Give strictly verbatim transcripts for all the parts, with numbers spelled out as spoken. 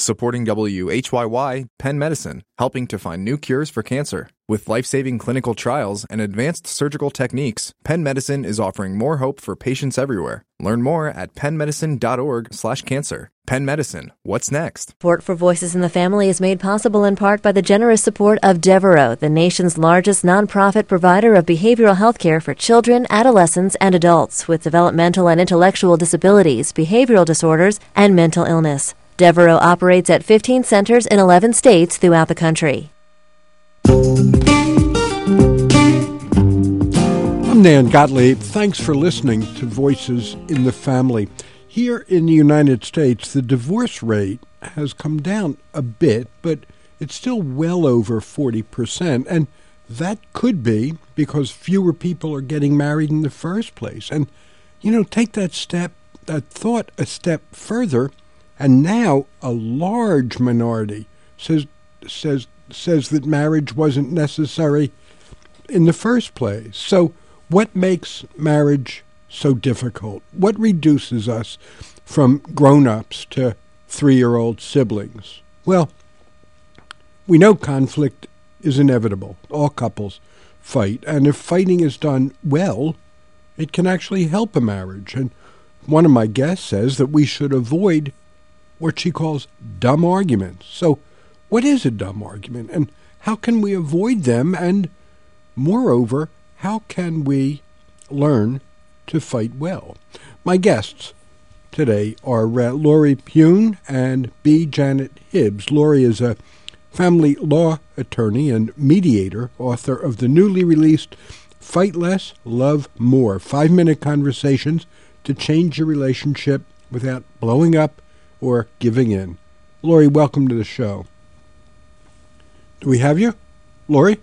Supporting W H Y Y, Penn Medicine, helping to find new cures for cancer. With life-saving clinical trials and advanced surgical techniques, Penn Medicine is offering more hope for patients everywhere. Learn more at pennmedicine.org slash cancer. Penn Medicine, what's next? Support for Voices in the Family is made possible in part by the generous support of Devereaux, the nation's largest nonprofit provider of behavioral health care for children, adolescents, and adults with developmental and intellectual disabilities, behavioral disorders, and mental illness. Devereaux operates at fifteen centers in eleven states throughout the country. I'm Dan Gottlieb. Thanks for listening to Voices in the Family. Here in the United States, the divorce rate has come down a bit, but it's still well over forty percent. And that could be because fewer people are getting married in the first place. And, you know, take that step, that thought a step further, and now a large minority says says says that marriage wasn't necessary in the first place. So what makes marriage so difficult? What reduces us from grown-ups to three-year-old siblings? Well, we know conflict is inevitable. All couples fight. And if fighting is done well, it can actually help a marriage. And one of my guests says that we should avoid what she calls dumb arguments. So what is a dumb argument, and how can we avoid them? And moreover, how can we learn to fight well? My guests today are uh, Lori Pune and B. Janet Hibbs. Lori is a family law attorney and mediator, author of the newly released Fight Less, Love More, Five-Minute Conversations to Change Your Relationship Without Blowing Up or Giving In. Lori, welcome to the show. Do we have you? Lori?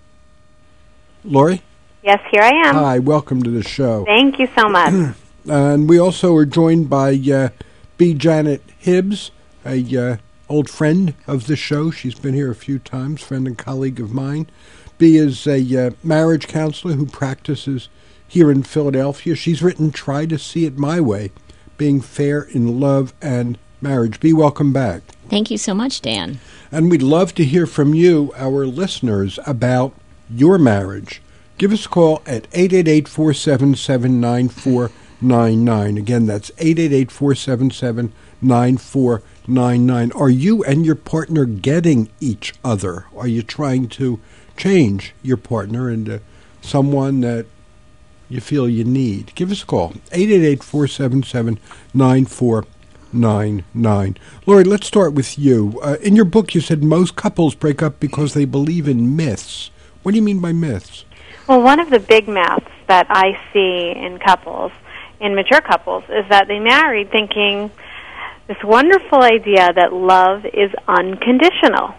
Lori? Yes, here I am. Hi, welcome to the show. Thank you so much. And we also are joined by uh, B. Janet Hibbs, a uh, old friend of the show. She's been here a few times, friend and colleague of mine. B is a uh, marriage counselor who practices here in Philadelphia. She's written Try to See It My Way, Being Fair in Love and Marriage. B, welcome back. Thank you so much, Dan. And we'd love to hear from you, our listeners, about your marriage. Give us a call at eight eight eight, four seven seven, nine four nine nine. Again, that's eight eight eight, four seven seven, nine four nine nine. Are you and your partner getting each other? Are you trying to change your partner into someone that you feel you need? Give us a call, eight eight eight, four seven seven, nine four nine nine. Lori, let's start with you. Uh, in your book, you said most couples break up because they believe in myths. What do you mean by myths? Well, one of the big myths that I see in couples, in mature couples, is that they married thinking this wonderful idea that love is unconditional.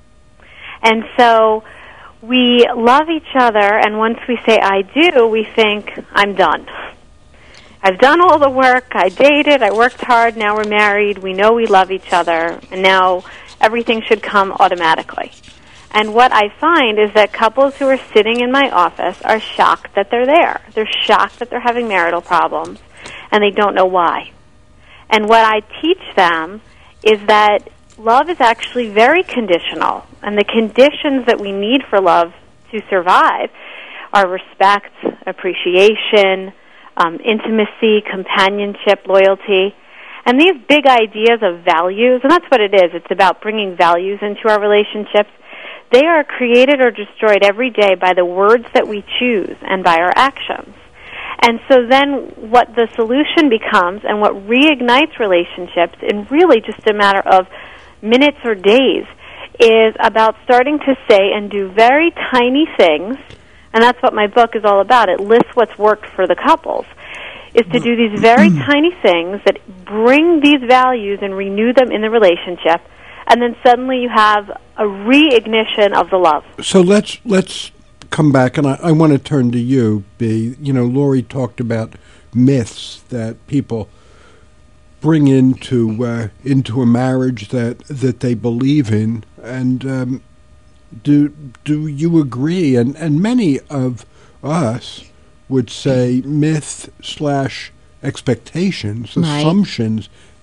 And so we love each other, and once we say I do, we think I'm done. I've done all the work, I dated, I worked hard, now we're married, we know we love each other, and now everything should come automatically. And what I find is that couples who are sitting in my office are shocked that they're there. They're shocked that they're having marital problems, and they don't know why. And what I teach them is that love is actually very conditional, and the conditions that we need for love to survive are respect, appreciation, um, intimacy, companionship, loyalty. And these big ideas of values, and that's what it is, it's about bringing values into our relationships, they are created or destroyed every day by the words that we choose and by our actions. And so then what the solution becomes and what reignites relationships in really just a matter of minutes or days is about starting to say and do very tiny things, and that's what my book is all about. It lists what's worked for the couples, is to do these very tiny things that bring these values and renew them in the relationship, and then suddenly you have a reignition of the love. So let's let's come back, and I, I want to turn to you, B. You know, Lori talked about myths that people bring into uh, into a marriage that that they believe in, and um, do do you agree? And and many of us would say myth slash expectations, right. assumptions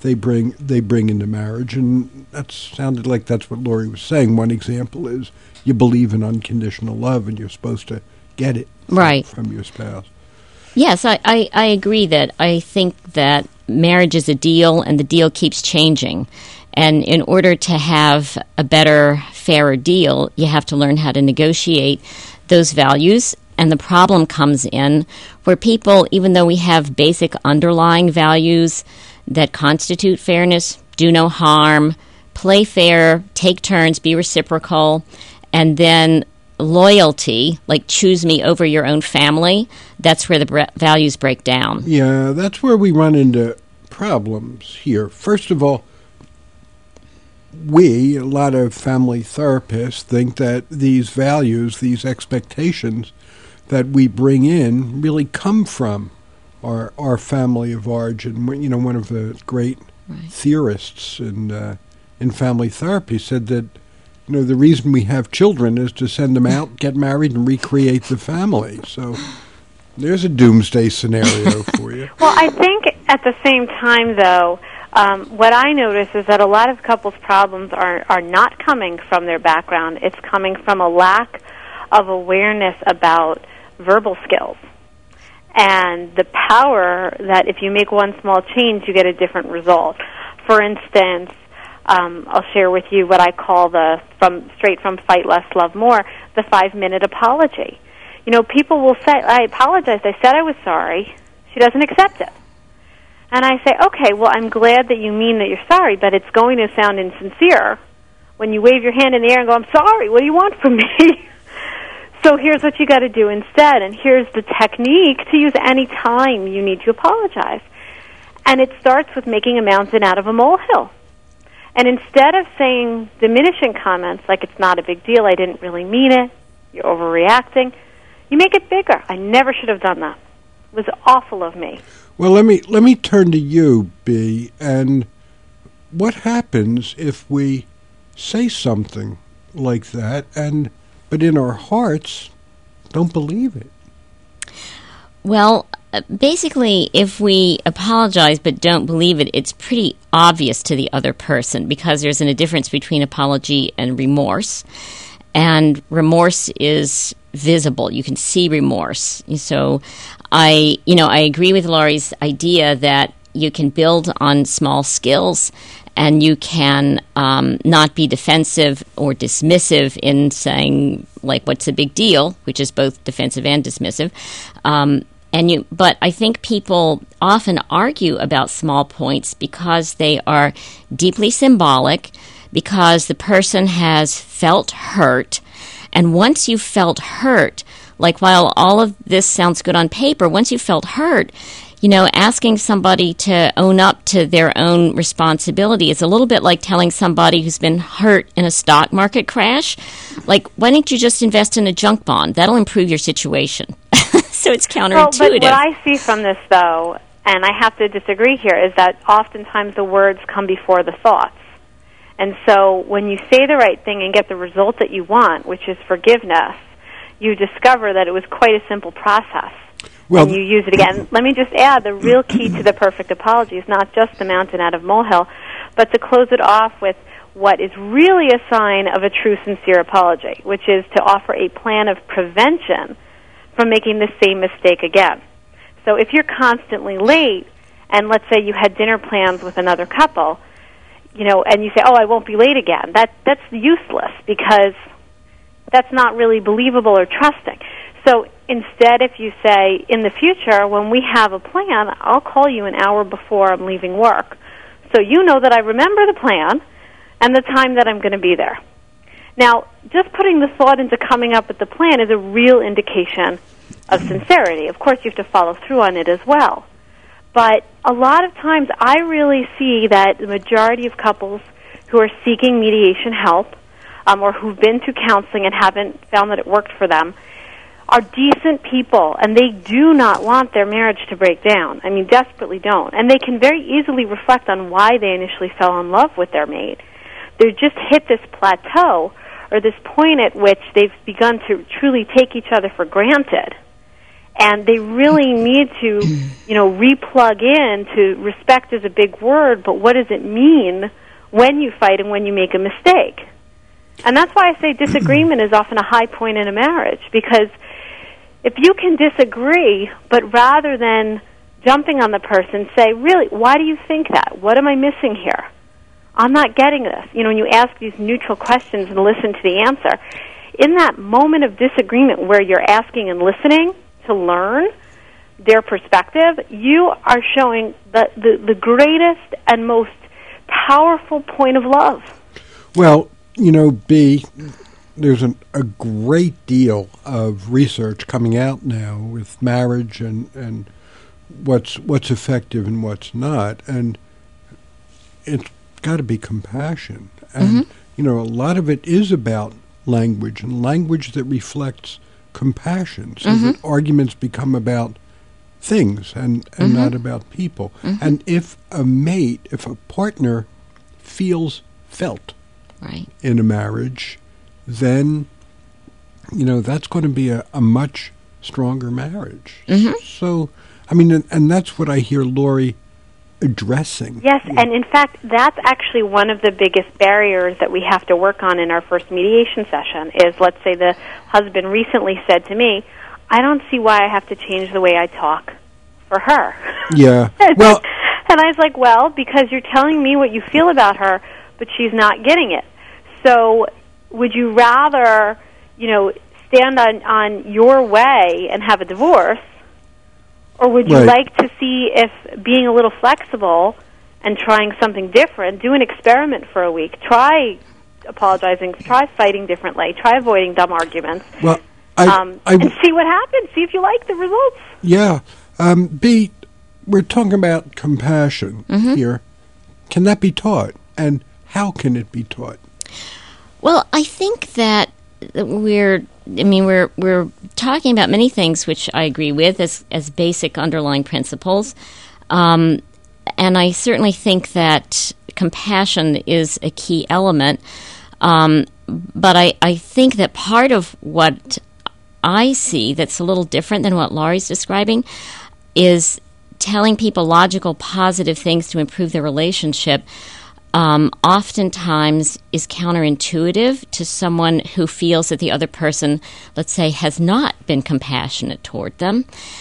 they bring they bring into marriage. And that sounded like that's what Laurie was saying. One example is you believe in unconditional love, and you're supposed to get it from, right. from your spouse. Yes, I, I, I agree that I think that marriage is a deal, and the deal keeps changing. And in order to have a better, fairer deal, you have to learn how to negotiate those values. And the problem comes in where people, even though we have basic underlying values that constitute fairness, do no harm, play fair, take turns, be reciprocal, and then loyalty, like choose me over your own family, that's where the bre- values break down. Yeah, that's where we run into problems here. First of all, we, a lot of family therapists, think that these values, these expectations that we bring in really come from our our family of origin. You know, one of the great right. theorists in uh, in family therapy said that, you know, the reason we have children is to send them out, get married, and recreate the family. So there's a doomsday scenario for you. Well, I think at the same time, though, um, what I notice is that a lot of couples' problems are, are not coming from their background. It's coming from a lack of awareness about verbal skills and the power that if you make one small change, you get a different result. For instance, um, I'll share with you what I call the, from straight from Fight Less, Love More, the five-minute apology. You know, people will say, I apologized, I said I was sorry. She doesn't accept it. And I say, okay, well, I'm glad that you mean that you're sorry, but it's going to sound insincere when you wave your hand in the air and go, I'm sorry, what do you want from me? So here's what you got to do instead, and here's the technique to use any time you need to apologize. And it starts with making a mountain out of a molehill. And instead of saying diminishing comments like it's not a big deal, I didn't really mean it, you're overreacting, you make it bigger. I never should have done that. It was awful of me. Well, let me let me turn to you, B. And what happens if we say something like that, and but in our hearts don't believe it? Well, basically, if we apologize but don't believe it, it's pretty obvious to the other person because there's a difference between apology and remorse. And remorse is visible. You can see remorse. So I, you know, I agree with Laurie's idea that you can build on small skills and you can um, not be defensive or dismissive in saying, like, what's the big deal, which is both defensive and dismissive. Um, and you, but I think people often argue about small points because they are deeply symbolic, because the person has felt hurt. And once you've felt hurt, like while all of this sounds good on paper, once you've felt hurt, you know, asking somebody to own up to their own responsibility is a little bit like telling somebody who's been hurt in a stock market crash, like, why don't you just invest in a junk bond? That'll improve your situation. So it's counterintuitive. Well, but what I see from this, though, and I have to disagree here, is that oftentimes the words come before the thoughts. And so when you say the right thing and get the result that you want, which is forgiveness, you discover that it was quite a simple process. Well, and you use it again. Let me just add, the real key to the perfect apology is not just the mountain out of molehill, but to close it off with what is really a sign of a true, sincere apology, which is to offer a plan of prevention from making the same mistake again. So if you're constantly late, and let's say you had dinner plans with another couple, you know, and you say, oh, I won't be late again, that that's useless because that's not really believable or trusting. So instead, if you say, in the future, when we have a plan, I'll call you an hour before I'm leaving work, so you know that I remember the plan and the time that I'm going to be there. Now, just putting the thought into coming up with the plan is a real indication of sincerity. Of course, you have to follow through on it as well. But a lot of times I really see that the majority of couples who are seeking mediation help um, or who've been to counseling and haven't found that it worked for them are decent people, and they do not want their marriage to break down. I mean, desperately don't. And they can very easily reflect on why they initially fell in love with their mate. They've just hit this plateau or this point at which they've begun to truly take each other for granted. And they really need to, you know, re-plug in to respect is a big word, but what does it mean when you fight and when you make a mistake? And that's why I say disagreement is often a high point in a marriage, because if you can disagree, but rather than jumping on the person, say, really, why do you think that? What am I missing here? I'm not getting this. You know, when you ask these neutral questions and listen to the answer, in that moment of disagreement where you're asking and listening to learn their perspective, you are showing the, the, the greatest and most powerful point of love. Well, you know, B, there's an, a great deal of research coming out now with marriage and, and what's what's effective and what's not, and it's got to be compassion. And, mm-hmm. you know, a lot of it is about language, and language that reflects compassion, so mm-hmm. that arguments become about things and, and mm-hmm. not about people. Mm-hmm. And if a mate, if a partner feels felt right. in a marriage, then, you know, that's going to be a, a much stronger marriage. Mm-hmm. So, I mean, and, and that's what I hear Lori addressing. Yes, yeah. And in fact, that's actually one of the biggest barriers that we have to work on in our first mediation session is, let's say the husband recently said to me, I don't see why I have to change the way I talk for her. Yeah. and, well, and I was like, well, because you're telling me what you feel about her, but she's not getting it. So would you rather, you know, stand on, on your way and have a divorce, or would you right. like to see if being a little flexible and trying something different, do an experiment for a week, try apologizing, try fighting differently, try avoiding dumb arguments, well, I, um, I, and see what happens, see if you like the results. Yeah. Um, B, we're talking about compassion mm-hmm. here. Can that be taught? And how can it be taught? Well, I think that we're I mean, we're we're talking about many things which I agree with as as basic underlying principles, um, and I certainly think that compassion is a key element. Um, but I, I think that part of what I see that's a little different than what Laurie's describing is telling people logical, positive things to improve their relationship. Um, oftentimes is counterintuitive to someone who feels that the other person, let's say, has not been compassionate toward them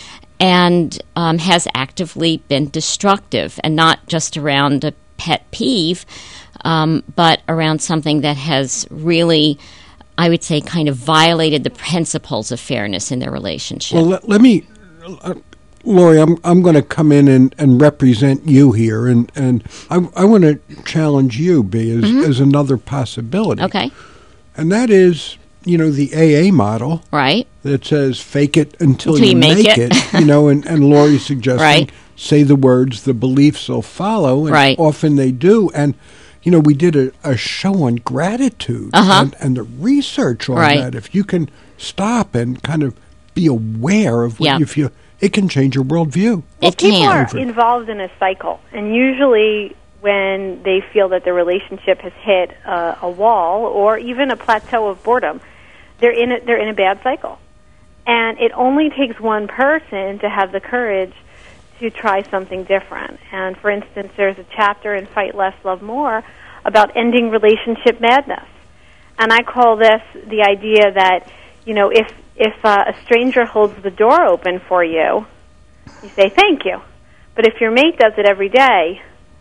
and um, has actively been destructive, and not just around a pet peeve, um, but around something that has really, I would say, kind of violated the principles of fairness in their relationship. Well, let, let me... Uh, Lori, I'm I'm going to come in and, and represent you here, and, and I, I want to challenge you, B, as, mm-hmm. as another possibility. Okay. And that is, you know, the A A model. Right. That says fake it until, until you, you make, make it. it. You know, and, and Lori's suggesting right. say the words, the beliefs will follow, and right. often they do. And, you know, we did a, a show on gratitude uh-huh. and, and the research on right. that. If you can stop and kind of be aware of what yeah. you feel, it can change your worldview. Well, it people can. are involved in a cycle, and usually when they feel that their relationship has hit uh, a wall or even a plateau of boredom, they're in a, they're in a bad cycle. And it only takes one person to have the courage to try something different. And for instance, there's a chapter in Fight Less, Love More about ending relationship madness. And I call this the idea that, you know, if if uh, a stranger holds the door open for you, you say thank you. But if your mate does it every day,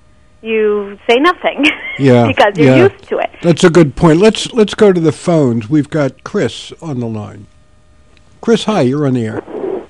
you say nothing yeah, because you're yeah. used to it. That's a good point. Let's let's go to the phones. We've got Chris on the line. Chris, hi, you're on the air.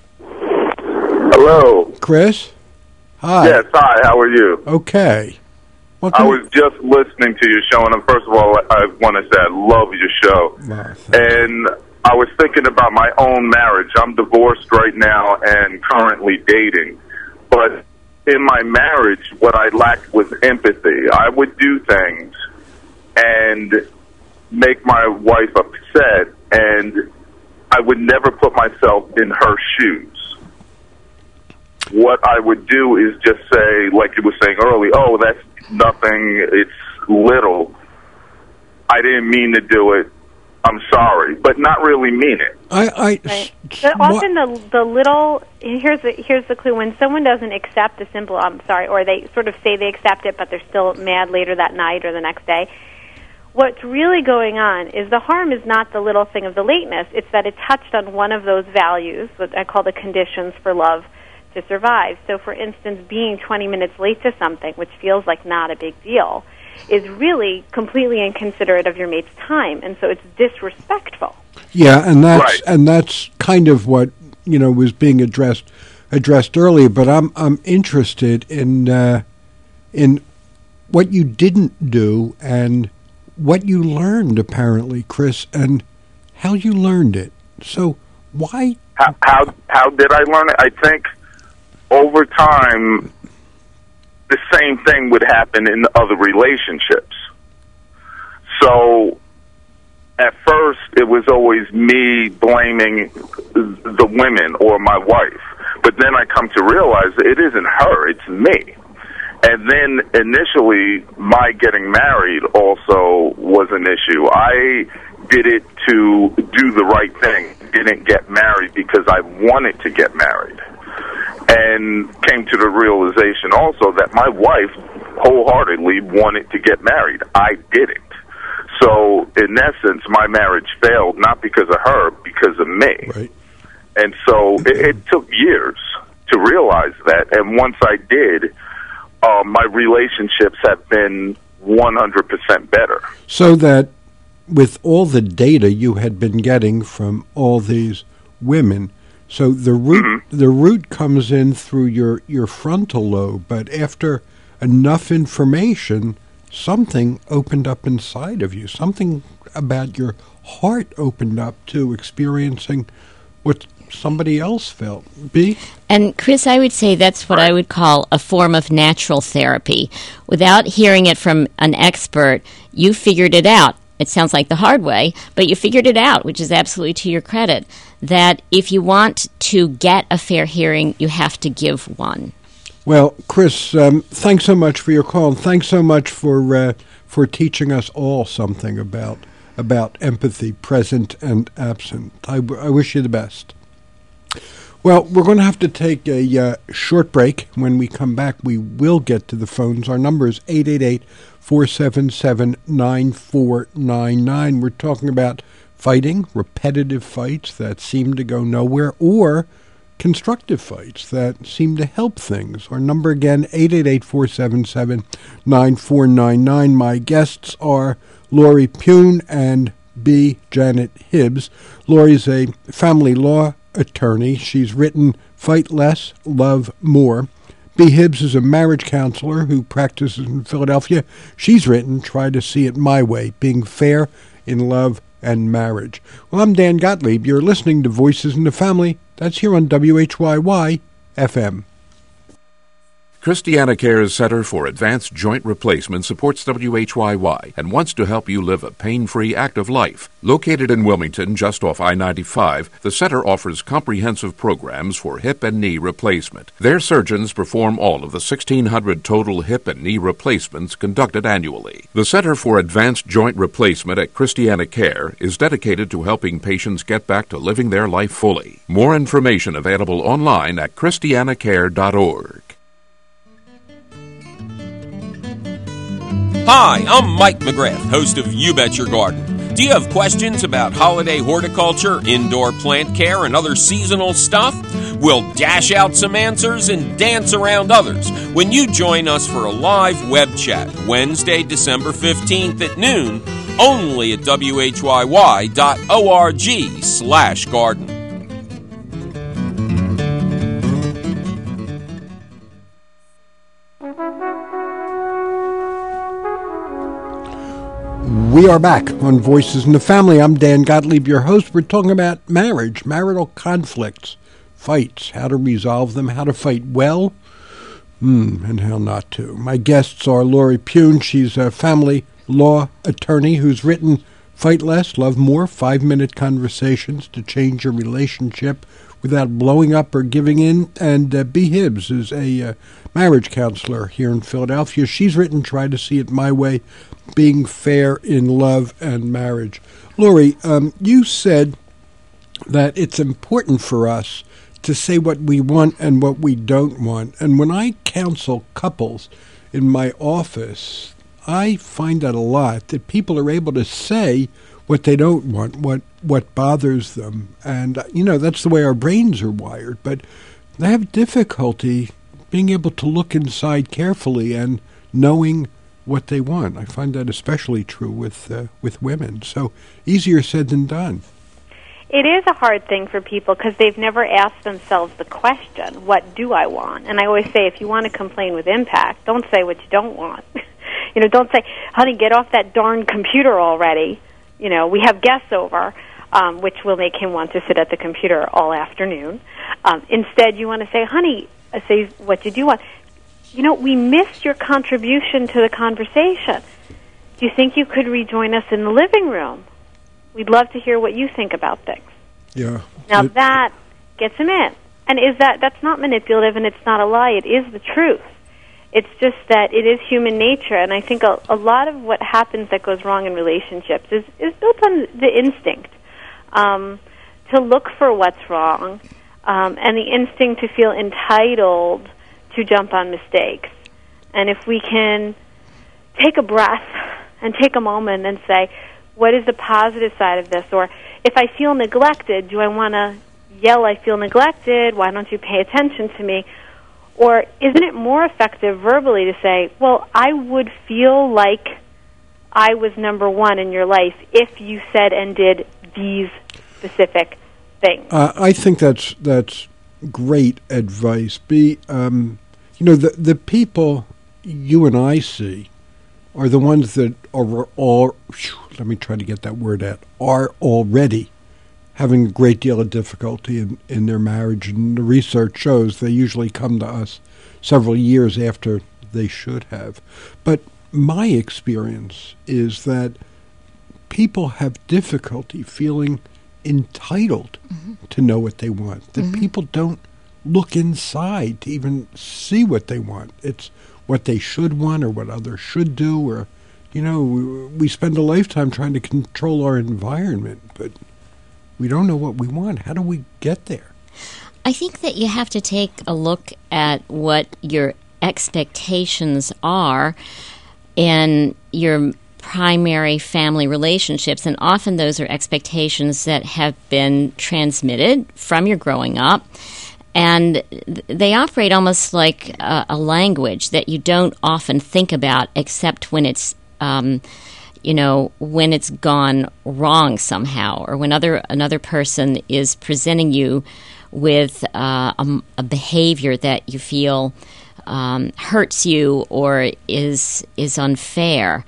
Hello. Chris? Hi. Yes, hi, how are you? Okay. What I was just listening to your show, and first of all, I want to say I love your show. Wow, and I was thinking about my own marriage. I'm divorced right now and currently dating. But in my marriage, what I lacked was empathy. I would do things and make my wife upset, and I would never put myself in her shoes. What I would do is just say, like you were saying earlier, oh, that's nothing, it's little. I didn't mean to do it. I'm sorry, but not really mean it. I, I right. But often the the little here's the here's the clue: when someone doesn't accept a simple "I'm sorry," or they sort of say they accept it, but they're still mad later that night or the next day. What's really going on is the harm is not the little thing of the lateness; it's that it touched on one of those values, what I call the conditions for love to survive. So, for instance, being twenty minutes late to something, which feels like not a big deal, is really completely inconsiderate of your mate's time, and so it's disrespectful. Yeah, and that's right. and that's kind of what, you know, was being addressed addressed earlier. But I'm I'm interested in uh, in what you didn't do and what you learned, apparently, Chris, and how you learned it. So why? How how, how did I learn it? I think over time, the same thing would happen in other relationships. So at first, it was always me blaming the women or my wife. But then I come to realize that it isn't her, it's me. And then initially, my getting married also was an issue. I did it to do the right thing, didn't get married because I wanted to get married. And came to the realization also that my wife wholeheartedly wanted to get married. I didn't. So, in essence, my marriage failed, not because of her, because of me. Right. And so it, it took years to realize that. And once I did, uh, my relationships have been one hundred percent better. So that with all the data you had been getting from all these women, so the root mm-hmm. the root comes in through your, your frontal lobe, but after enough information, something opened up inside of you. Something about your heart opened up to experiencing what somebody else felt. B? And Chris, I would say that's what I would call a form of natural therapy. Without hearing it from an expert, you figured it out. It sounds like the hard way, but you figured it out, which is absolutely to your credit, that if you want to get a fair hearing, you have to give one. Well, Chris, um, thanks so much for your call, and thanks so much for uh, for teaching us all something about about empathy, present and absent. I, w- I wish you the best. Well, we're going to have to take a uh, short break. When we come back, we will get to the phones. Our number is eight eight eight, four seven seven, nine four nine nine. We're talking about fighting, repetitive fights that seem to go nowhere, or constructive fights that seem to help things. Our number again, eight eight eight, four seven seven, nine four nine nine. My guests are Lori Pune and B. Janet Hibbs. Lori's a family law attorney. She's written Fight Less, Love More. B. Hibbs is a marriage counselor who practices in Philadelphia. She's written Try to See It My Way, Being Fair in Love and Marriage. Well, I'm Dan Gottlieb. You're listening to Voices in the Family. That's here on W H Y Y F M. Christiana Care's Center for Advanced Joint Replacement supports W H Y Y and wants to help you live a pain-free, active life. Located in Wilmington, just off I ninety-five, the center offers comprehensive programs for hip and knee replacement. Their surgeons perform all of the sixteen hundred total hip and knee replacements conducted annually. The Center for Advanced Joint Replacement at Christiana Care is dedicated to helping patients get back to living their life fully. More information available online at christiana care dot org. Hi, I'm Mike McGrath, host of You Bet Your Garden. Do you have questions about holiday horticulture, indoor plant care, and other seasonal stuff? We'll dash out some answers and dance around others when you join us for a live web chat Wednesday, December fifteenth at noon, only at W H Y Y dot org slash garden. We are back on Voices in the Family. I'm Dan Gottlieb, your host. We're talking about marriage, marital conflicts, fights, how to resolve them, how to fight well, mm, and how not to. My guests are Lori Pune. She's a family law attorney who's written Fight less, love more, five-minute conversations to change your relationship without blowing up or giving in. And uh, Bea Hibbs is a uh, marriage counselor here in Philadelphia. She's written Try to See It My Way, Being Fair in Love and Marriage. Lori, um, you said that it's important for us to say what we want and what we don't want. And when I counsel couples in my office, I find that a lot, that people are able to say what they don't want, what what bothers them. And, you know, that's the way our brains are wired. But they have difficulty being able to look inside carefully and knowing what they want. I find that especially true with uh, with women. So easier said than done. It is a hard thing for people because they've never asked themselves the question, what do I want? And I always say, if you want to complain with impact, don't say what you don't want. You know, don't say, honey, get off that darn computer already. You know, we have guests over, um, which will make him want to sit at the computer all afternoon. Um, instead, you want to say, honey, uh, say what you do want. You know, we missed your contribution to the conversation. Do you think you could rejoin us in the living room? We'd love to hear what you think about things. Yeah. Now it, that gets him in. And is that, that's not manipulative and it's not a lie. It is the truth. It's just that it is human nature. And I think a, a lot of what happens that goes wrong in relationships is, is built on the instinct um, to look for what's wrong um, and the instinct to feel entitled to jump on mistakes. And if we can take a breath and take a moment and say, what is the positive side of this? Or if I feel neglected, do I want to yell, I feel neglected, why don't you pay attention to me? Or isn't it more effective verbally to say, well, I would feel like I was number one in your life if you said and did these specific things? Uh, I think that's that's great advice. Be um, you know, the the people you and I see are the ones that are all, let me try to get that word out, are already having a great deal of difficulty in, in their marriage. And the research shows they usually come to us several years after they should have. But my experience is that people have difficulty feeling entitled mm-hmm. to know what they want, that mm-hmm. people don't look inside to even see what they want. It's what they should want or what others should do, or, you know, we, we spend a lifetime trying to control our environment, but we don't know what we want. How do we get there? I think that you have to take a look at what your expectations are in your primary family relationships, and often those are expectations that have been transmitted from your growing up. And they operate almost like a, a language that you don't often think about, except when it's, um, you know, when it's gone wrong somehow, or when other another person is presenting you with uh, a, a behavior that you feel um, hurts you or is is unfair.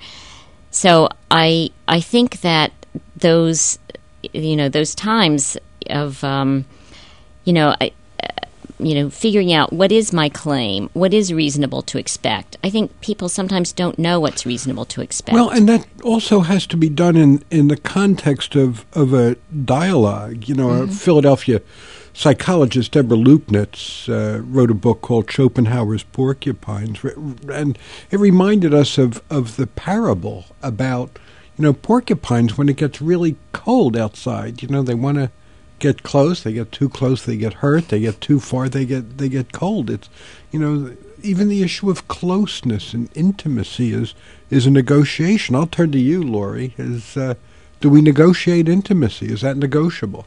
So I I think that those you know those times of um, you know. I, you know, figuring out what is my claim, what is reasonable to expect. I think people sometimes don't know what's reasonable to expect. Well, and that also has to be done in, in the context of, of a dialogue. You know, mm-hmm. a Philadelphia psychologist, Deborah Lupnitz, uh, wrote a book called Schopenhauer's Porcupines, and it reminded us of, of the parable about, you know, porcupines when it gets really cold outside. You know, they want to get close, they get too close, they get hurt, they get too far, they get they get cold. It's, you know, even the issue of closeness and intimacy is is a negotiation. I'll turn to you, Lori. Is uh, do we negotiate intimacy? Is that negotiable?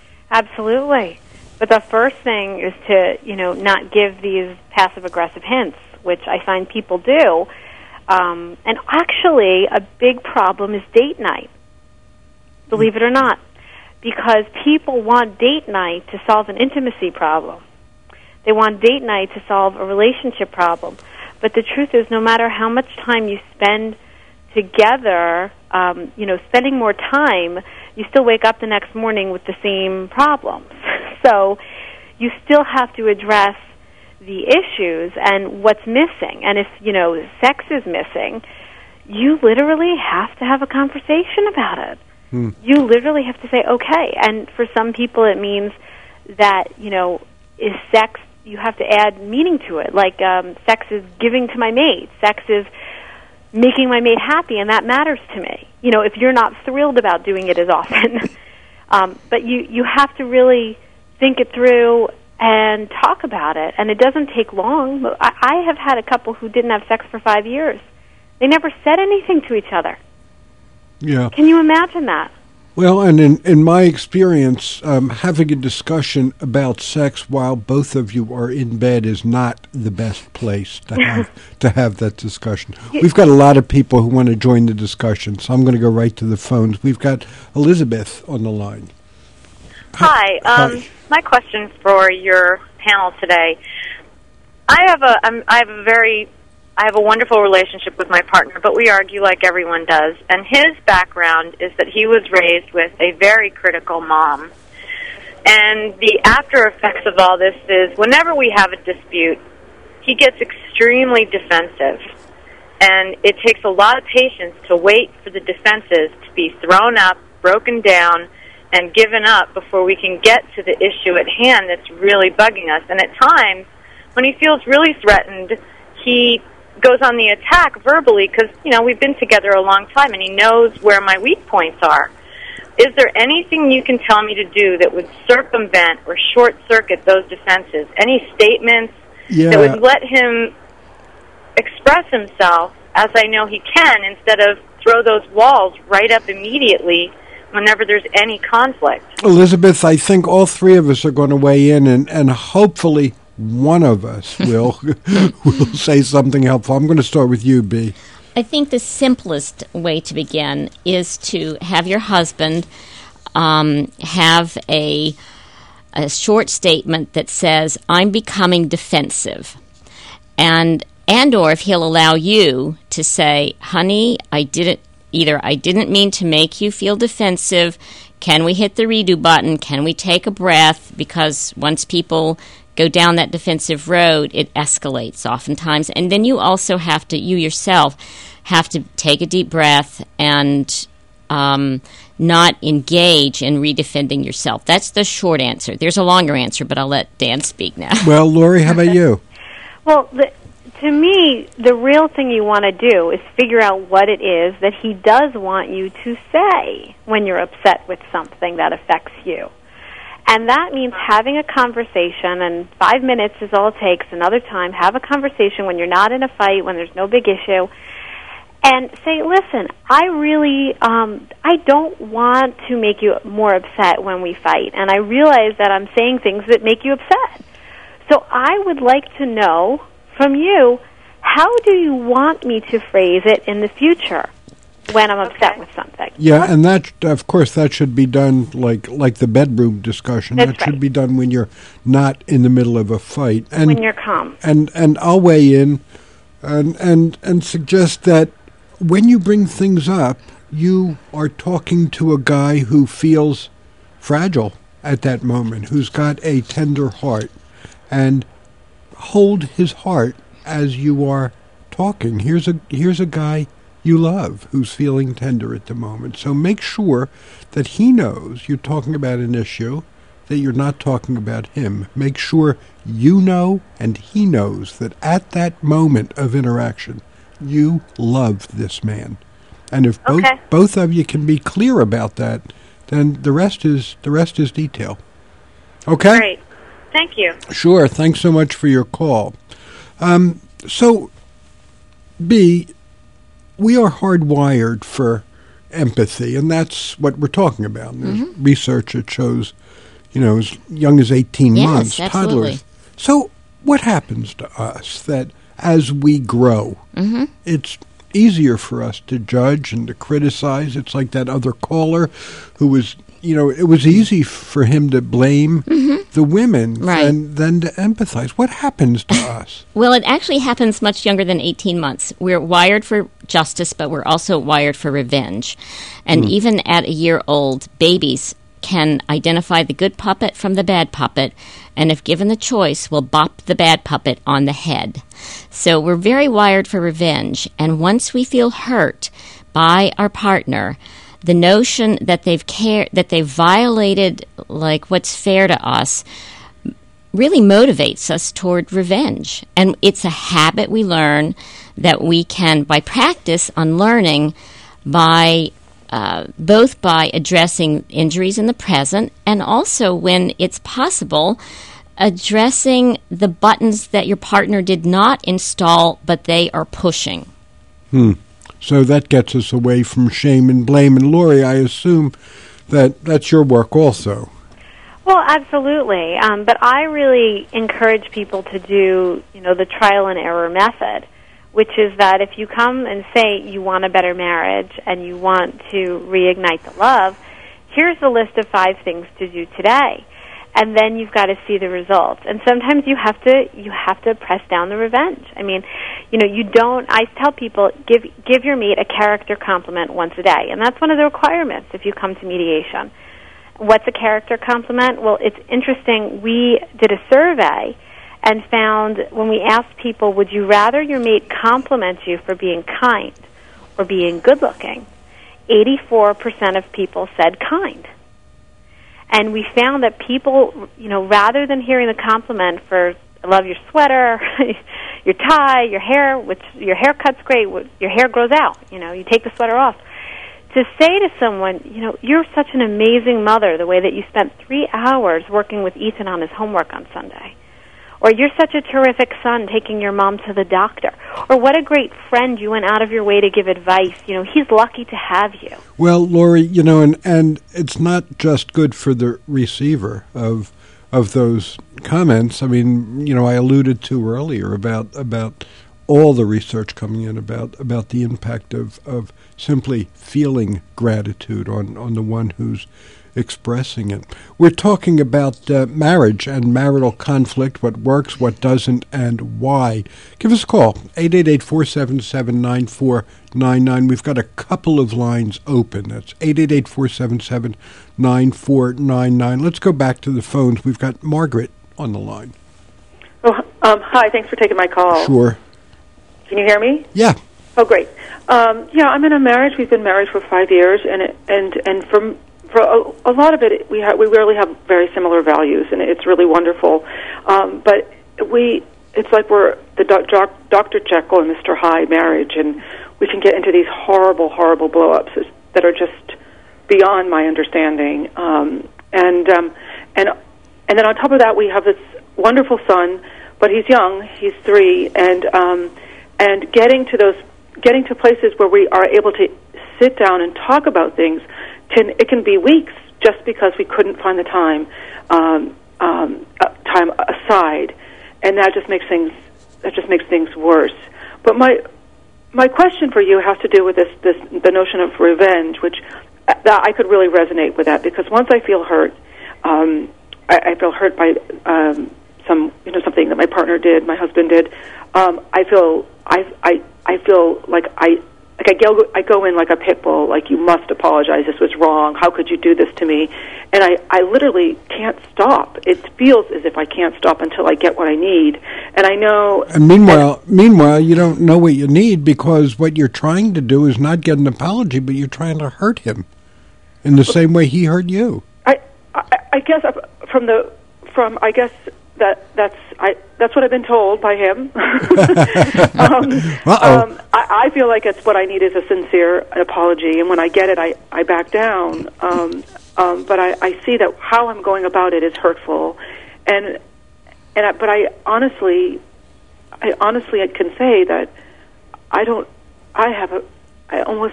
Absolutely. But the first thing is to, you know, not give these passive aggressive hints, which I find people do. Um, and actually, a big problem is date night. Believe it or not. Because people want date night to solve an intimacy problem. They want date night to solve a relationship problem. But the truth is, no matter how much time you spend together, um, you know, spending more time, you still wake up the next morning with the same problems. So you still have to address the issues and what's missing. And if, you know, sex is missing, you literally have to have a conversation about it. Hmm. You literally have to say, okay. And for some people it means that, you know, is sex, you have to add meaning to it. Like um, sex is giving to my mate. Sex is making my mate happy, and that matters to me. You know, if you're not thrilled about doing it as often. um, but you, you have to really think it through and talk about it. And it doesn't take long. I, I have had a couple who didn't have sex for five years. They never said anything to each other. Yeah. Can you imagine that? Well, and in, in my experience, um, having a discussion about sex while both of you are in bed is not the best place to have to have that discussion. We've got a lot of people who want to join the discussion, so I'm going to go right to the phones. We've got Elizabeth on the line. Hi. Um, Hi. My question for your panel today. I have a I'm, I have a very I have a wonderful relationship with my partner, but we argue like everyone does. And his background is that he was raised with a very critical mom. And the after effects of all this is whenever we have a dispute, he gets extremely defensive. And it takes a lot of patience to wait for the defenses to be thrown up, broken down, and given up before we can get to the issue at hand that's really bugging us. And at times, when he feels really threatened, he goes on the attack verbally because, you know, we've been together a long time and he knows where my weak points are. Is there anything you can tell me to do that would circumvent or short-circuit those defenses? Any statements Yeah. that would let him express himself as I know he can instead of throw those walls right up immediately whenever there's any conflict? Elizabeth, I think all three of us are going to weigh in, and, and hopefully one of us will will say something helpful. I'm going to start with you, B. I think the simplest way to begin is to have your husband um, have a a short statement that says, "I'm becoming defensive," and and or if he'll allow you to say, "Honey, I didn't either. I didn't mean to make you feel defensive. Can we hit the redo button? Can we take a breath?" Because once people go down that defensive road, it escalates oftentimes. And then you also have to, you yourself, have to take a deep breath and um, not engage in redefending yourself. That's the short answer. There's a longer answer, but I'll let Dan speak now. Well, Lori, how about you? Well, the, to me, the real thing you want to do is figure out what it is that he does want you to say when you're upset with something that affects you. And that means having a conversation, and five minutes is all it takes. Another time, have a conversation when you're not in a fight, when there's no big issue, and say, listen, I really, um, I don't want to make you more upset when we fight, and I realize that I'm saying things that make you upset. So I would like to know from you, how do you want me to phrase it in the future when I'm upset Okay. with something? Yeah, and that, of course, that should be done like like the bedroom discussion. That's that should right. be done when you're not in the middle of a fight. And When you're calm. and and I'll weigh in and and and suggest that when you bring things up, you are talking to a guy who feels fragile at that moment, who's got a tender heart, and hold his heart as you are talking. Here's a here's a guy you love who's feeling tender at the moment. So make sure that he knows you're talking about an issue, that you're not talking about him. Make sure you know and he knows that at that moment of interaction, you love this man. And if both Okay. both of you can be clear about that, then the rest is the rest is detail. Okay? Great. Thank you. Sure. Thanks so much for your call. Um, so, B, we are hardwired for empathy, and that's what we're talking about. And there's Mm-hmm. research that shows, you know, as young as eighteen Yes, months, absolutely. toddlers. So, what happens to us that as we grow, Mm-hmm. it's easier for us to judge and to criticize? It's like that other caller who was, you know, it was easy for him to blame the women Right. than, than to empathize. What happens to us? Well, it actually happens much younger than eighteen months. We're wired for justice, but we're also wired for revenge. And even at a year old, babies can identify the good puppet from the bad puppet, and if given the choice, will bop the bad puppet on the head. So we're very wired for revenge, and once we feel hurt by our partner, the notion that they've care that they've violated like what's fair to us really motivates us toward revenge. And it's a habit we learn that we can, by practice, unlearning by uh, both by addressing injuries in the present and also, when it's possible, addressing the buttons that your partner did not install but they are pushing. Hmm. So that gets us away from shame and blame. And Lori, I assume that that's your work also. Well, absolutely. Um, but I really encourage people to do, you know, the trial and error method, which is that if you come and say you want a better marriage and you want to reignite the love, here's a list of five things to do today. And then you've got to see the results. And sometimes you have to you have to press down the revenge. I mean, you know, you don't. I tell people give give your mate a character compliment once a day, and that's one of the requirements if you come to mediation. What's a character compliment? Well, it's interesting. We did a survey and found when we asked people, would you rather your mate compliment you for being kind or being good-looking? eighty-four percent of people said kind. And we found that people, you know, rather than hearing the compliment for, I love your sweater, your tie, your hair, which your haircut's great, your hair grows out, you know, you take the sweater off. To say to someone, you know, you're such an amazing mother, the way that you spent three hours working with Ethan on his homework on Sunday. Or you're such a terrific son taking your mom to the doctor. Or what a great friend, you went out of your way to give advice. You know, he's lucky to have you. Well, Lori, you know, and, and it's not just good for the receiver of of those comments. I mean, you know, I alluded to earlier about about all the research coming in about, about the impact of, of simply feeling gratitude on, on the one who's expressing it. We're talking about uh, marriage and marital conflict, what works, what doesn't, and why. Give us a call, eight eight eight, four seven seven, nine four nine nine. We've got a couple of lines open. That's eight eight eight, four seven seven, nine four nine nine. Let's go back to the phones. We've got Margaret on the line. Oh, um, hi, thanks for taking my call. Sure. Can you hear me? Yeah. Oh, great. Um, yeah, I'm in a marriage. We've been married for five years, and it, and and from for a, a lot of it, we ha- we really have very similar values, and it's really wonderful. Um, but we, it's like we're the doc- doc- Doctor Jekyll and Mister Hyde marriage, and we can get into these horrible, horrible blow-ups that are just beyond my understanding. Um, and um, and and then on top of that, we have this wonderful son, but he's young. He's three, and um, and getting to those, getting to places where we are able to sit down and talk about things. Can, it can be weeks just because we couldn't find the time um, um, uh, time aside, and that just makes things that just makes things worse. But my my question for you has to do with this this the notion of revenge, which uh, that I could really resonate with that, because once I feel hurt, um, I, I feel hurt by um, some you know something that my partner did, my husband did. Um, I feel I I I feel like I. Like I go, I go in like a pit bull, like, you must apologize, this was wrong, how could you do this to me? And I, I literally can't stop. It feels as if I can't stop until I get what I need. And I know... And meanwhile, meanwhile, you don't know what you need, because what you're trying to do is not get an apology, but you're trying to hurt him in the same way he hurt you. I, I, I guess from the, from, I guess... That that's I that's what I've been told by him. um, um, I, I feel like it's what I need is a sincere apology, and when I get it, I, I back down. Um, um, but I, I see that how I'm going about it is hurtful, and and I, but I honestly, I honestly can say that I don't. I have a. I almost.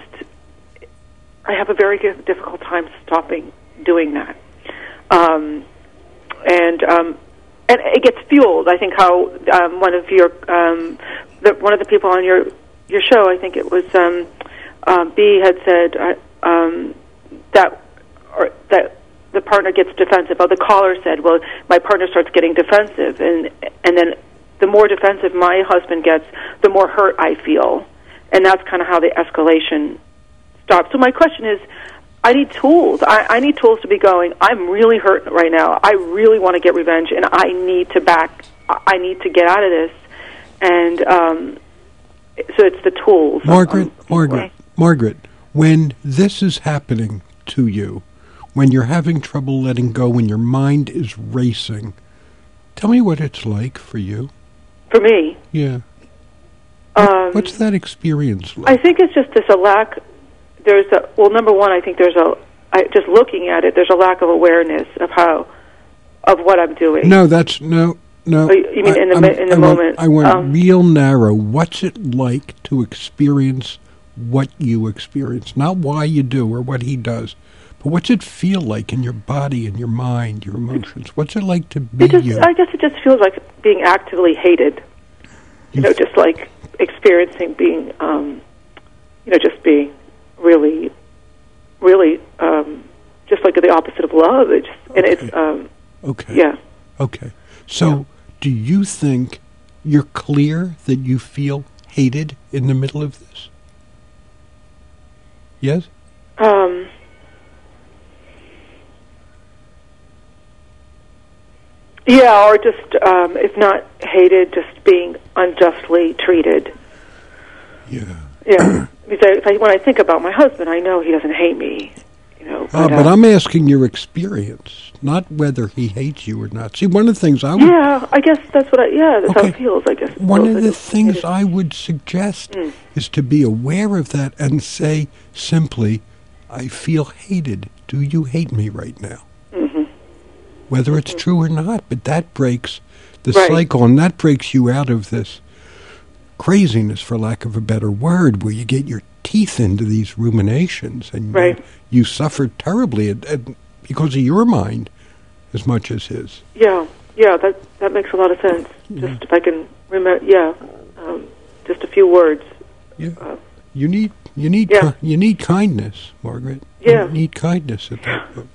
I have a very difficult time stopping doing that, um, and. Um, And it gets fueled. I think how um, one of your um, the, one of the people on your your show, I think it was um, uh, B, had said uh, um, that or that the partner gets defensive. Oh, the caller said, "Well, my partner starts getting defensive," and and then the more defensive my husband gets, the more hurt I feel, and that's kind of how the escalation stops. So my question is, I need tools. I, I need tools to be going, I'm really hurt right now. I really want to get revenge, and I need to back, I need to get out of this. And um, so it's the tools. Margaret, um, Margaret, okay. Margaret, when this is happening to you, when you're having trouble letting go, when your mind is racing, tell me what it's like for you. For me? Yeah. Um, What's that experience like? I think it's just this a lack. There's a well, number one, I think there's a. I, just looking at it, there's a lack of awareness of how, of what I'm doing. No, that's no, no. Oh, you mean I, in the I'm, in the I moment? Want, I want um, real narrow. What's it like to experience what you experience? Not why you do or what he does, but what's it feel like in your body and your mind, your emotions? What's it like to be it just, you? I guess it just feels like being actively hated. You know, just like experiencing being, um, you know, just being really, really, um, just like the opposite of love. It's just, and okay. it's, um, okay. Yeah. Okay. So, yeah. Do you think you're clear that you feel hated in the middle of this? Yes? Um, yeah, or just, um, if not hated, just being unjustly treated. Yeah. Yeah. Because I, if I, when I think about my husband, I know he doesn't hate me. You know, but, uh, but uh, I'm asking your experience, not whether he hates you or not. See, one of the things I would... Yeah, I guess that's what I... Yeah, that's okay. how it feels, I guess. One feels of like the it's things hated. I would suggest Mm. is to be aware of that and say simply, I feel hated. Do you hate me right now? Mm-hmm. Whether it's true or not, but that breaks the Right. cycle, and that breaks you out of this craziness, for lack of a better word, where you get your teeth into these ruminations, and right. you, you suffer terribly at, at, because of your mind as much as his. Yeah, yeah, that that makes a lot of sense. Yeah. Just if I can remember, yeah, um, just a few words. Yeah, uh, you need you need yeah. ki- you need kindness, Margaret. Yeah, you need kindness at that point.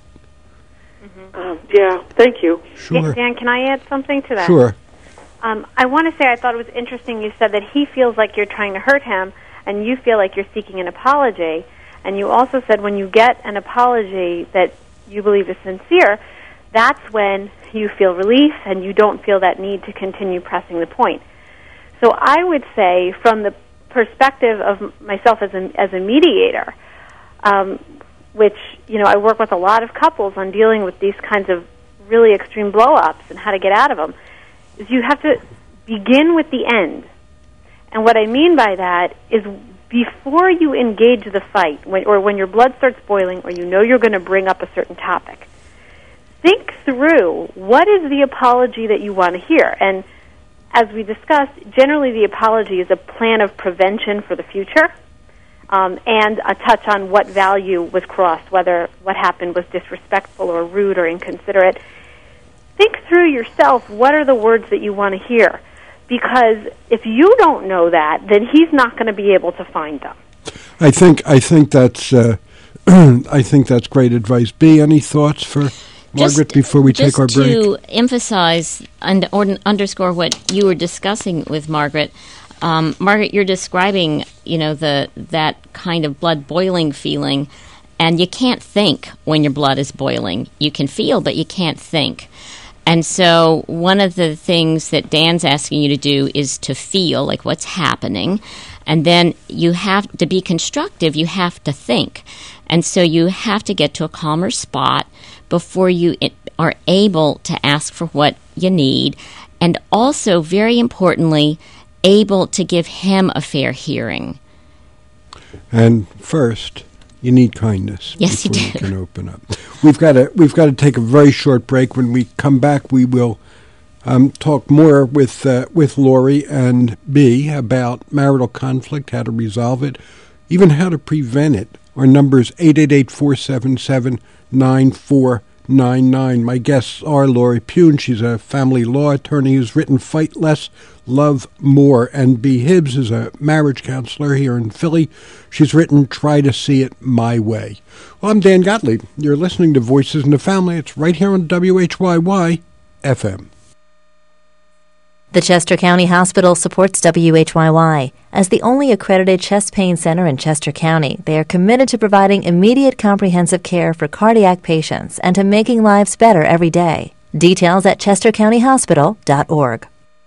Mm-hmm. Um, yeah, thank you. Sure. Yeah, Dan, can I add something to that? Sure. Um, I want to say I thought it was interesting you said that he feels like you're trying to hurt him, and you feel like you're seeking an apology. And you also said when you get an apology that you believe is sincere, that's when you feel relief and you don't feel that need to continue pressing the point. So I would say, from the perspective of myself as a, as a mediator, um, which, you know, I work with a lot of couples on dealing with these kinds of really extreme blow-ups and how to get out of them, is you have to begin with the end. And what I mean by that is before you engage the fight, when, or when your blood starts boiling, or you know you're going to bring up a certain topic, think through what is the apology that you want to hear. And as we discussed, generally the apology is a plan of prevention for the future, um, and a touch on what value was crossed, whether what happened was disrespectful or rude or inconsiderate. Think through yourself, what are the words that you want to hear? Because if you don't know that, then he's not going to be able to find them. I think I think that's uh, I think that's great advice. B, any thoughts for Margaret just, before we take our break? Just to emphasize and or underscore what you were discussing with Margaret, um, Margaret, you're describing, you know, the that kind of blood boiling feeling, and you can't think when your blood is boiling. You can feel, but you can't think. And so one of the things that Dan's asking you to do is to feel like what's happening. And then you have to be constructive. You have to think. And so you have to get to a calmer spot before you are able to ask for what you need. And also, very importantly, able to give him a fair hearing. And first, you need kindness. Yes, you do. Before you can open up. We've got to we've got to take a very short break. When we come back, we will um, talk more with uh, with Lori and B about marital conflict, how to resolve it, even how to prevent it. Our number is eight eight eight, four seven seven, nine four nine nine. My guests are Lori Pune. She's a family law attorney who's written Fight Less, Love More, and B. Hibbs is a marriage counselor here in Philly. She's written Try to See It My Way. Well, I'm Dan Gottlieb. You're listening to Voices in the Family. It's right here on W H Y Y F M. The Chester County Hospital supports W H Y Y. As the only accredited chest pain center in Chester County, they are committed to providing immediate comprehensive care for cardiac patients and to making lives better every day. Details at chester county hospital dot org.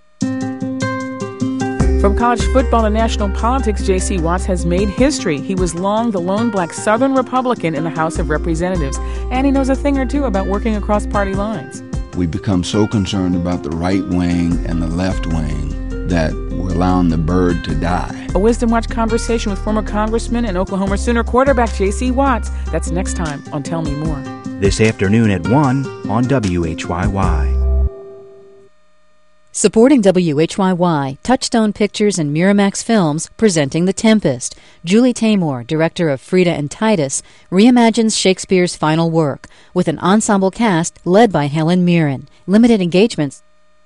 From college football to national politics, J C. Watts has made history. He was long the lone black Southern Republican in the House of Representatives, and he knows a thing or two about working across party lines. We become so concerned about the right wing and the left wing that we're allowing the bird to die. A Wisdom Watch conversation with former Congressman and Oklahoma Sooner quarterback J C. Watts. That's next time on Tell Me More. This afternoon at one on W H Y Y. Supporting W H Y Y, Touchstone Pictures and Miramax Films, presenting The Tempest. Julie Taymor, director of Frida and Titus, reimagines Shakespeare's final work with an ensemble cast led by Helen Mirren. Limited engagements.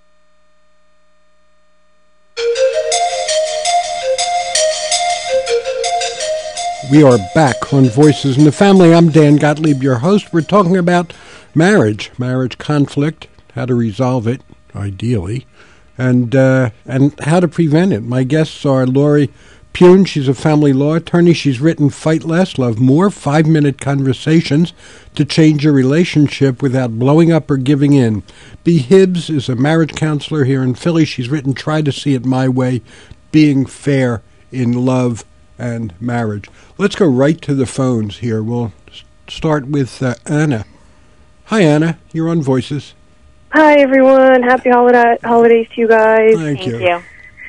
We are back on Voices in the Family. I'm Dan Gottlieb, your host. We're talking about marriage, marriage conflict, how to resolve it, ideally, and uh, and how to prevent it. My guests are Lori Pune. She's a family law attorney. She's written Fight Less, Love More, Five-Minute Conversations to Change Your Relationship Without Blowing Up or Giving In. Bea Hibbs is a marriage counselor here in Philly. She's written Try to See It My Way, Being Fair in Love and Marriage. Let's go right to the phones here. We'll start with uh, Anna. Hi, Anna. You're on Voices. Hi, everyone. Happy holiday holidays to you guys. Thank, Thank you. you.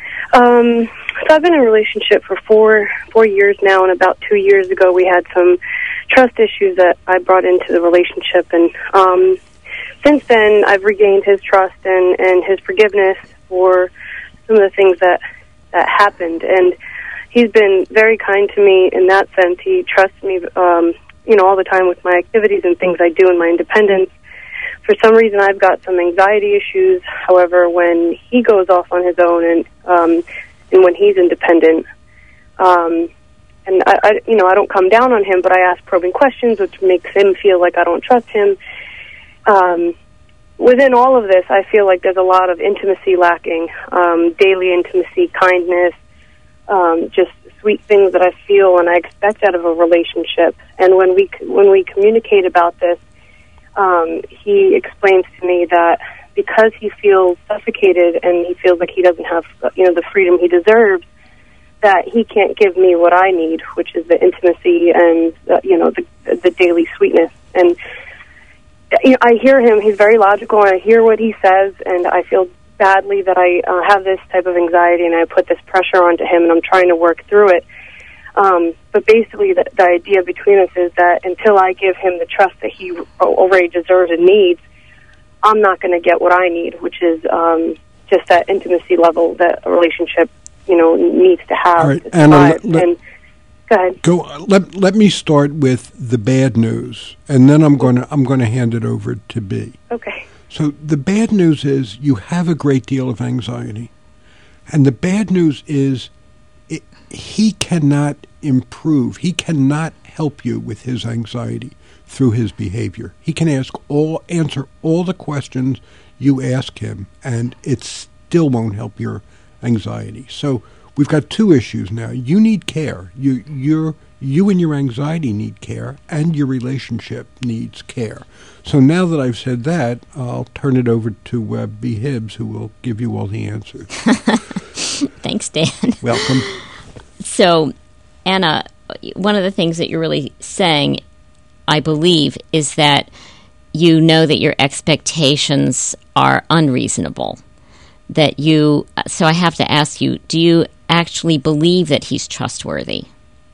Um, so I've been in a relationship for four four years now, and about two years ago we had some trust issues that I brought into the relationship. And um, since then, I've regained his trust and, and his forgiveness for some of the things that, that happened. And he's been very kind to me in that sense. He trusts me, um, you know, all the time with my activities and things I do and my independence. For some reason, I've got some anxiety issues. However, when he goes off on his own and um, and when he's independent, um, and I, I, you know, I don't come down on him, but I ask probing questions, which makes him feel like I don't trust him. Um, within all of this, I feel like there's a lot of intimacy lacking, um, daily intimacy, kindness, um, just sweet things that I feel and I expect out of a relationship. And when we when we communicate about this, Um, he explains to me that because he feels suffocated and he feels like he doesn't have, you know, the freedom he deserves, that he can't give me what I need, which is the intimacy and, uh, you know, the, the daily sweetness. And you know, I hear him. He's very logical, and I hear what he says, and I feel badly that I uh, have this type of anxiety, and I put this pressure onto him, and I'm trying to work through it. Um, but basically, the, the idea between us is that until I give him the trust that he already deserves and needs, I'm not going to get what I need, which is um, just that intimacy level that a relationship, you know, needs to have. All right, to Anna, survive. let, and go ahead. Go. Let Let me start with the bad news, and then I'm going to I'm going to hand it over to Bea. Okay. So the bad news is you have a great deal of anxiety, and the bad news is it, he cannot improve. He cannot help you with his anxiety through his behavior. He can ask all answer all the questions you ask him, and it still won't help your anxiety. So we've got two issues now. You need care. You you're you and your anxiety need care, and your relationship needs care. So now that I've said that, I'll turn it over to uh, Bea Hibbs, who will give you all the answers. Thanks, Dan. Welcome. So, Anna, one of the things that you're really saying, I believe, is that you know that your expectations are unreasonable. That you, so I have to ask you, do you actually believe that he's trustworthy?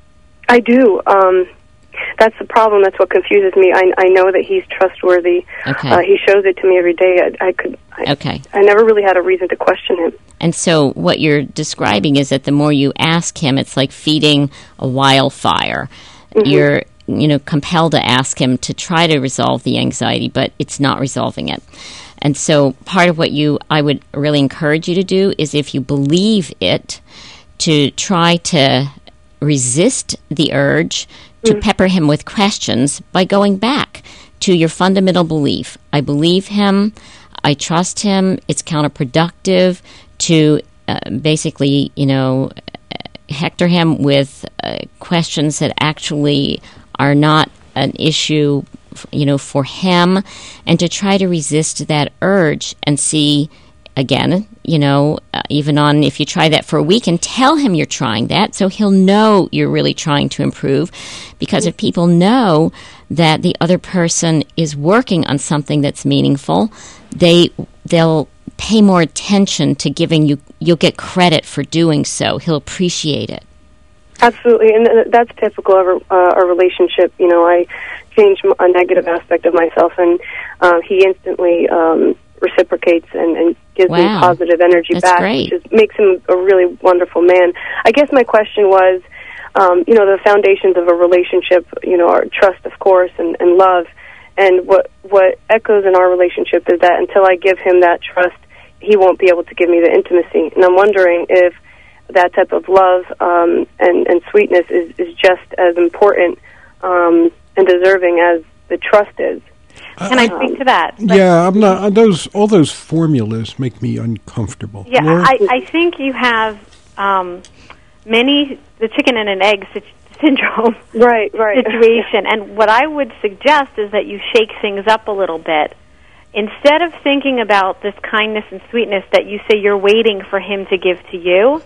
I do. Um, that's the problem. That's what confuses me. I, I know that he's trustworthy. Okay. Uh, he shows it to me every day. I, I could. I, okay. I never really had a reason to question him. And so what you're describing is that the more you ask him, it's like feeding a wildfire. Mm-hmm. You're, you know, compelled to ask him to try to resolve the anxiety, but it's not resolving it. And so part of what you, I would really encourage you to do is, if you believe it, to try to resist the urge to mm. pepper him with questions by going back to your fundamental belief. I believe him. I trust him. It's counterproductive to uh, basically, you know, hector him with uh, questions that actually are not an issue, you know, for him, and to try to resist that urge and see, again, you know, uh, even on, if you try that for a week and tell him you're trying that, so he'll know you're really trying to improve. Because if people know that the other person is working on something that's meaningful, they, they'll pay more attention to giving you, you'll get credit for doing so. He'll appreciate it. Absolutely, and that's typical of a, uh, a relationship. You know, I changed a negative aspect of myself, and uh, he instantly um, reciprocates and, and gives wow. me positive energy that's back, great. which is, makes him a really wonderful man. I guess my question was, um, you know, the foundations of a relationship, you know, are trust, of course, and, and love. And what what echoes in our relationship is that until I give him that trust, he won't be able to give me the intimacy. And I'm wondering if that type of love um, and, and sweetness is, is just as important um, and deserving as the trust is. Can I speak to that? Yeah, I'm not. Those all those formulas make me uncomfortable. Yeah, Laura? I, I think you have um, many the chicken and an egg sit- syndrome right, right. situation, and what I would suggest is that you shake things up a little bit. Instead of thinking about this kindness and sweetness that you say you're waiting for him to give to you,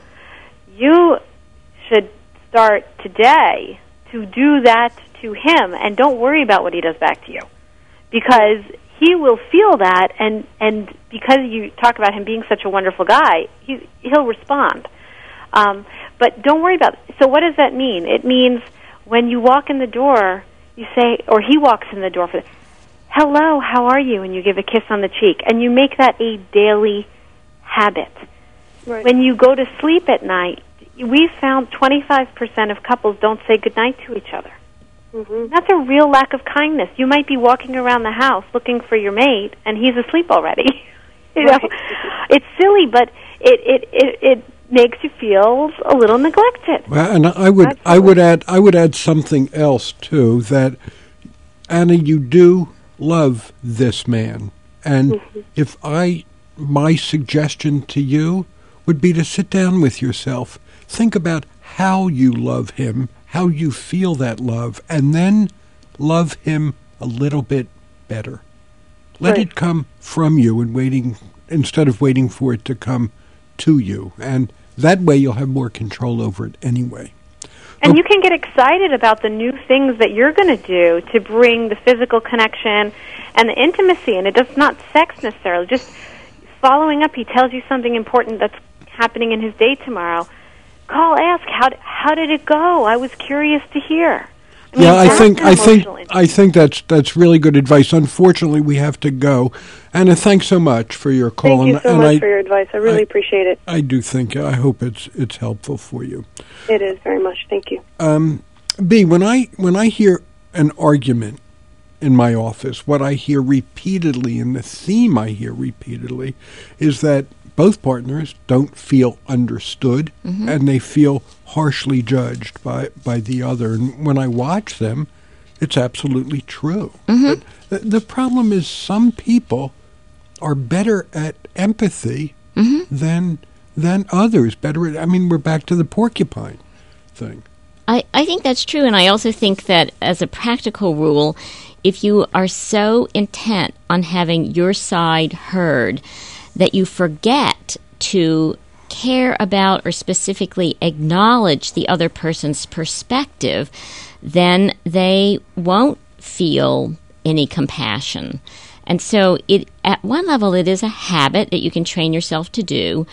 you should start today to do that to him, and don't worry about what he does back to you, because he will feel that, and, and because you talk about him being such a wonderful guy, he, he'll respond. Um, but don't worry about it. So what does that mean? It means when you walk in the door, you say, or he walks in the door, for the, hello, how are you? And you give a kiss on the cheek. And you make that a daily habit. Right. When you go to sleep at night, we found twenty-five percent of couples don't say goodnight to each other. Mm-hmm. That's a real lack of kindness. You might be walking around the house looking for your mate, and he's asleep already. you know, right. It's silly, but it, it, it, it makes you feel a little neglected. Well, and I would Absolutely. I would add I would add something else too, that Anna, you do love this man, and mm-hmm. if I my suggestion to you would be to sit down with yourself, think about how you love him, how you feel that love, and then love him a little bit better. Let right. it come from you, and waiting instead of waiting for it to come to you, and that way you'll have more control over it anyway. And you can get excited about the new things that you're going to do to bring the physical connection and the intimacy, and it does not sex necessarily. Just following up, he tells you something important that's happening in his day tomorrow. Call, ask, how d- how did it go? I was curious to hear. I mean, yeah, I think I think intimacy. I think that's that's really good advice. Unfortunately, we have to go. Anna, thanks so much for your call. Thank you so and, much and I, for your advice. I really I, appreciate it. I do think. I hope it's it's helpful for you. It is very much. Thank you. Um, B, when I when I hear an argument in my office, what I hear repeatedly, and the theme I hear repeatedly, is that both partners don't feel understood, mm-hmm. and they feel harshly judged by, by the other. And when I watch them, it's absolutely true. Mm-hmm. The, the problem is some people are better at empathy mm-hmm. than than others. Better at, I mean, we're back to the porcupine thing. I, I think that's true, and I also think that as a practical rule, if you are so intent on having your side heard that you forget to care about or specifically acknowledge the other person's perspective, then they won't feel any compassion. And so it, at one level, it is a habit that you can train yourself to do,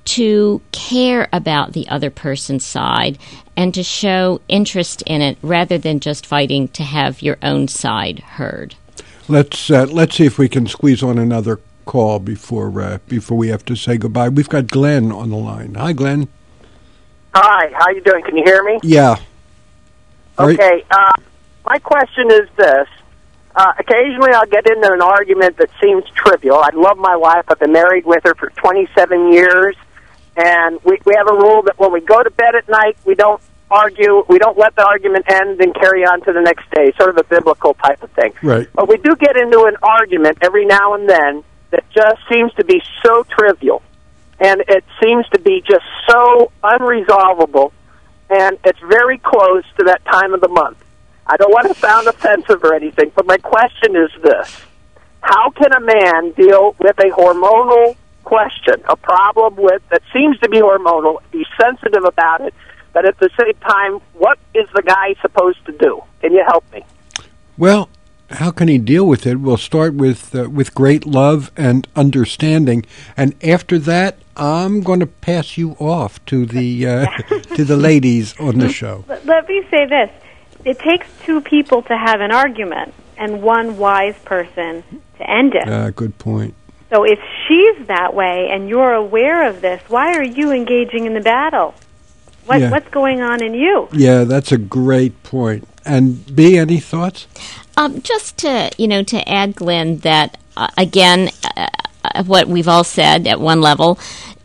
to care about the other person's side and to show interest in it rather than just fighting to have your own side heard. Let's uh, let's see if we can squeeze on another call before uh, before we have to say goodbye. We've got Glenn on the line. Hi, Glenn. Hi, how you doing? Can you hear me? Yeah. Okay, uh, my question is this. Uh, occasionally I'll get into an argument that seems trivial. I love my wife. I've been married with her for twenty-seven years, and we, we have a rule that when we go to bed at night, we don't argue, we don't let the argument end and carry on to the next day, sort of a biblical type of thing. Right. But we do get into an argument every now and then that just seems to be so trivial. and it seems to be just so unresolvable, and it's very close to that time of the month. I don't want to sound offensive or anything, but my question is this. How can a man deal with a hormonal question, a problem with that seems to be hormonal, be sensitive about it, but at the same time, what is the guy supposed to do? Can you help me? Well, how can he deal with it? We'll start with uh, with great love and understanding, and after that, I'm going to pass you off to the uh, to the ladies on the show. Let me say this. It takes two people to have an argument and one wise person to end it. Uh, good point. So if she's that way and you're aware of this, why are you engaging in the battle? What, yeah. What's going on in you? Yeah, that's a great point. And B, any thoughts? Um, just to, you know, to add, Glenn, that, uh, again, uh, what we've all said at one level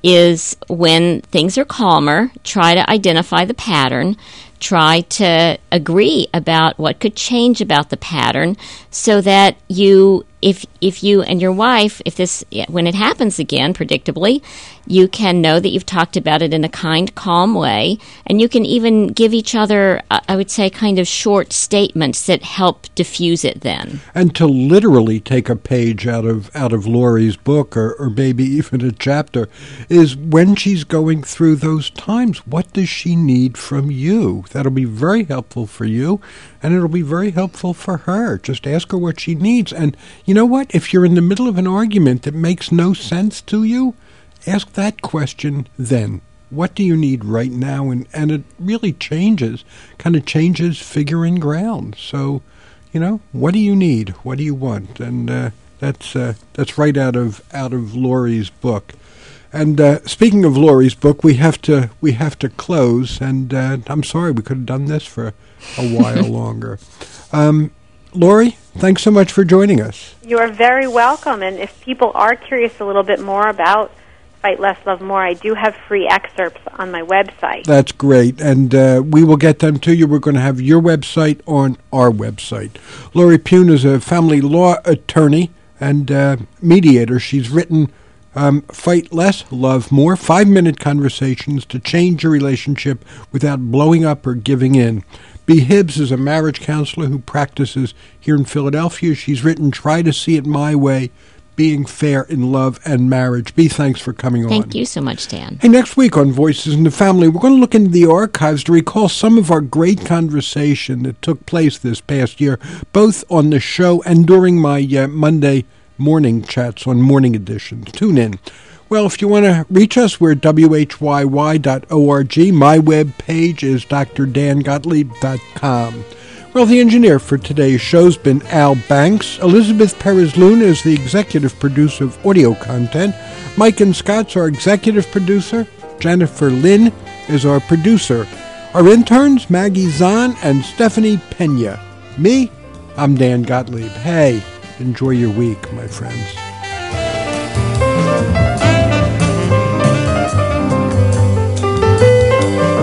is when things are calmer, try to identify the pattern. Try to agree about what could change about the pattern so that you, if if you and your wife, if this, when it happens again, predictably, you can know that you've talked about it in a kind, calm way, and you can even give each other, I would say, kind of short statements that help diffuse it then. And to literally take a page out of out of Lori's book, or, or maybe even a chapter, is when she's going through those times, what does she need from you? That'll be very helpful for you, and it'll be very helpful for her. Just ask her what she needs. And you know what? If you're in the middle of an argument that makes no sense to you, ask that question then. What do you need right now? And, and it really changes, kind of changes figuring ground. So, you know, what do you need? What do you want? And uh, that's uh, that's right out of out of Lori's book. And uh, speaking of Lori's book, we have to we have to close. And uh, I'm sorry we could have done this for a while longer. Um, Lori, thanks so much for joining us. You are very welcome. And if people are curious a little bit more about Fight Less, Love More, I do have free excerpts on my website. That's great. And uh, we will get them to you. We're going to have your website on our website. Lori Pune is a family law attorney and uh, mediator. She's written um, Fight Less, Love More, five-minute conversations to change your relationship without blowing up or giving in. Bea Hibbs is a marriage counselor who practices here in Philadelphia. She's written Try to See It My Way, Being Fair in Love and Marriage. Bea, thanks for coming on. Thank you so much, Dan. Hey, next week on Voices in the Family, we're going to look into the archives to recall some of our great conversation that took place this past year, both on the show and during my uh, Monday morning chats on Morning Editions. Tune in. Well, if you want to reach us, we're at W H Y Y dot org. My web page is D R Dan Gottlieb dot com. Well, the engineer for today's show's been Al Banks. Elizabeth Perez-Luna is the executive producer of audio content. Mike and Scott's our executive producer. Jennifer Lynn is our producer. Our interns, Maggie Zahn and Stephanie Pena. Me, I'm Dan Gottlieb. Hey, enjoy your week, my friends.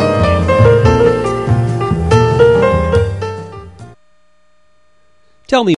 Tell me